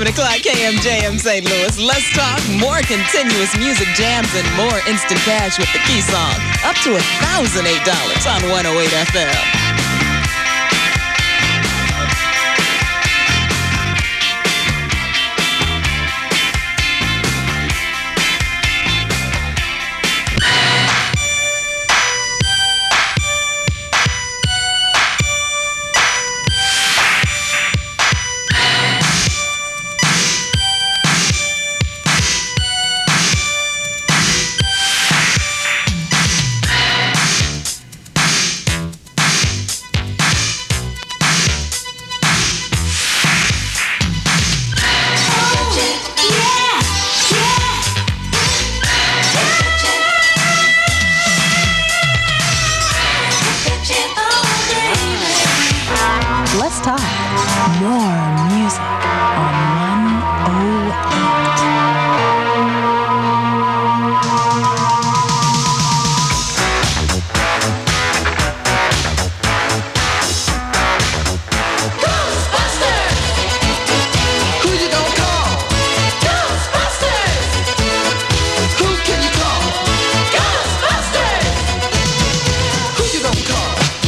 11 o'clock KMJM St. Louis. Let's talk more continuous music jams and more instant cash with the key song. Up to $1,008 on 108 FM. Let's talk more music on 108. Ghostbusters! Who you gonna call? Ghostbusters! Who can you call? Ghostbusters! Who you gonna call?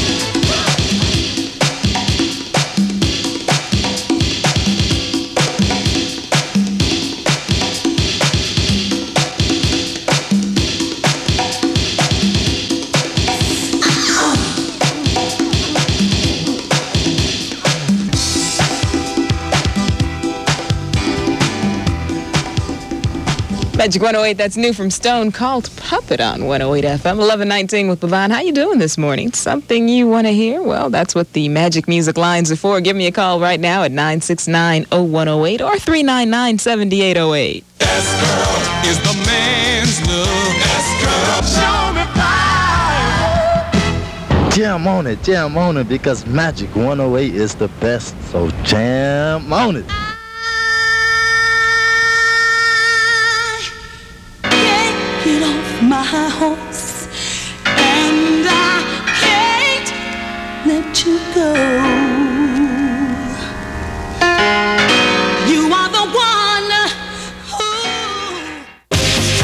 Magic 108, that's new from Stone, called Puppet on 108 FM. 11:19 with Levon. How you doing this morning? Something you want to hear? Well, that's what the Magic Music lines are for. Give me a call right now at 969-0108 or 399-7808. S-Girl is the man's love. S-Girl, show me fire. Jam on it, because Magic 108 is the best, so jam on it. Get off my horse, and I can't let you go.